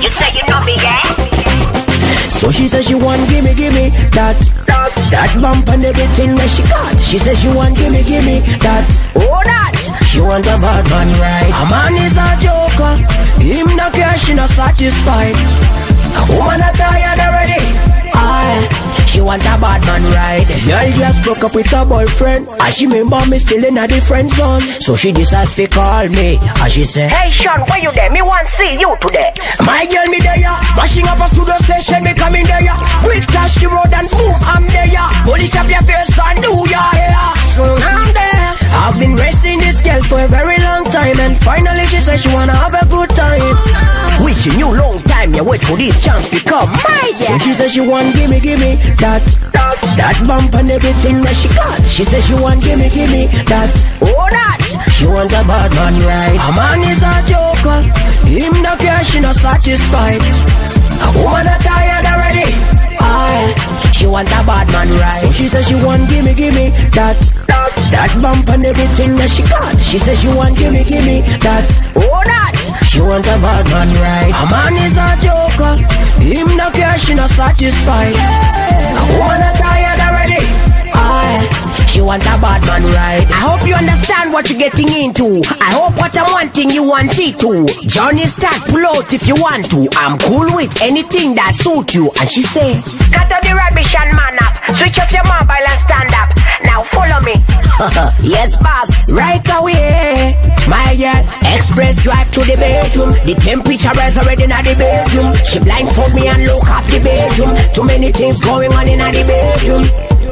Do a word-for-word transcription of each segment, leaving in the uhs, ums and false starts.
You say you know me, yeah? So she says she want gimme, gimme that, that, that bump and everything that she got. She says she want gimme, gimme that, oh that. She want a bad man ride. A man is a joker, him no care, she no satisfied. A woman a tired already. Aye, she want a bad man ride. Girl just broke up with her boyfriend, and she remember me still in a different zone. So she decides to call me, and she say, hey Sean, where you there? Me want see you today. My girl me there, mashing up a studio session, me coming there. Quick touch the road and boom, I'm there. Polish up your face and do your hair. Soon I'm there. I've been racing this girl for a very long time, and finally she says she wanna have a good time. Wishing you long time, you wait for this chance to come. My girl. So she says she want gimme, gimme that, that, that bump and everything that she got. She says she want gimme, gimme that, oh that. She want a bad man ride. A man is a joker, him no care, she no satisfied. A woman a tired already. Aye, she want a bad man ride. So she says she want gimme, gimme that, that, that bump and everything that she got. She says she want gimme, gimme that, oh that. She want a bad man ride. A man is a joker, him no care, she no satisfied. A woman a tired already. Aye, she want a bad man ride. I hope you understand what you're getting into. I hope what I'm wanting you want it too. Johnny start pull out if you want to. I'm cool with anything that suit you. And she say, cut out the rubbish and man up. Switch up your mobile and stand up. Now follow me. yes boss, right away. My girl, express drive to the bedroom. The temperature is already in the bedroom. She blindfold me and look up the bedroom. Too many things going on in the bedroom.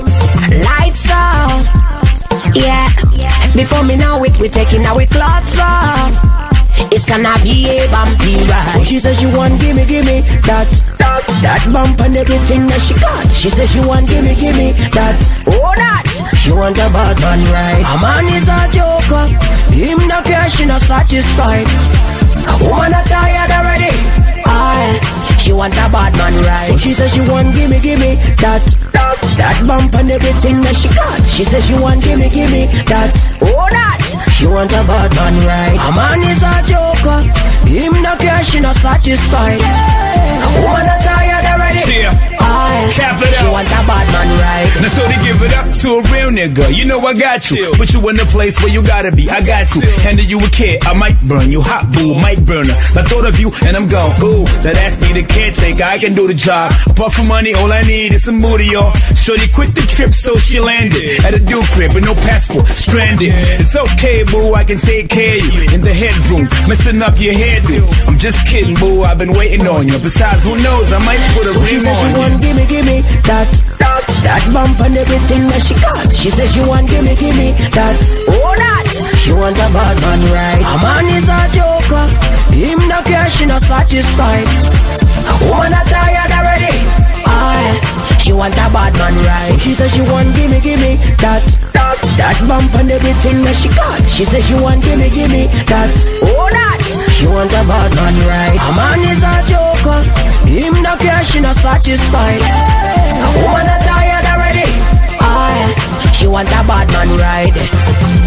Lights off, yeah. Before me now it, we taking our clothes off. It's gonna be a bumpy ride. So she says she want gimme, gimme that, that, that bump and everything that she got. She says she want gimme, gimme that, oh that. She want a bad man ride. A man is a joker, him no care, she no satisfied. A woman a tired already. Aye, she want a bad man ride. So she says she want gimme, gimme that, that, that bump and everything that she got. She says she want gimme, gimme that, oh that. She want a bad man ride. A man is a joker, him no care, she no satisfied. A woman a tired already. Yeah. Aye, she want a bad man ride. Now so to give it up to a real nigga, you know I got you. Put you in the place where you gotta be, I got you. Handle you a kid, I might burn you. Hot boo, might burner. I thought of you and I'm gone. Ooh, that ass need a caretaker, I can do the job. Apart from money, all I need is some booty, y'all. Shorty quit the trip, so she landed at a Duke crib with no passport, stranded. It's okay, boo, I can take care of you in the headroom, messing up your hairdo. I'm just kidding, boo, I've been waiting on you. Besides, who knows, I might put a so ring on she you. Want gimme, gimme that, that, that bump and everything that she got. She says she want gimme, gimme that, oh that. She want a bad man ride. A man is a joker, him no care, she no satisfied. A woman a tired already. Aye, she want a bad man ride. So she says she want gimme, gimme that, that, that bump and everything that she got. She says she want gimme, gimme that, oh that. She want a bad man ride. A man is a joker, him no care, she no satisfied. A woman a tired already. Aye, she want a bad man ride.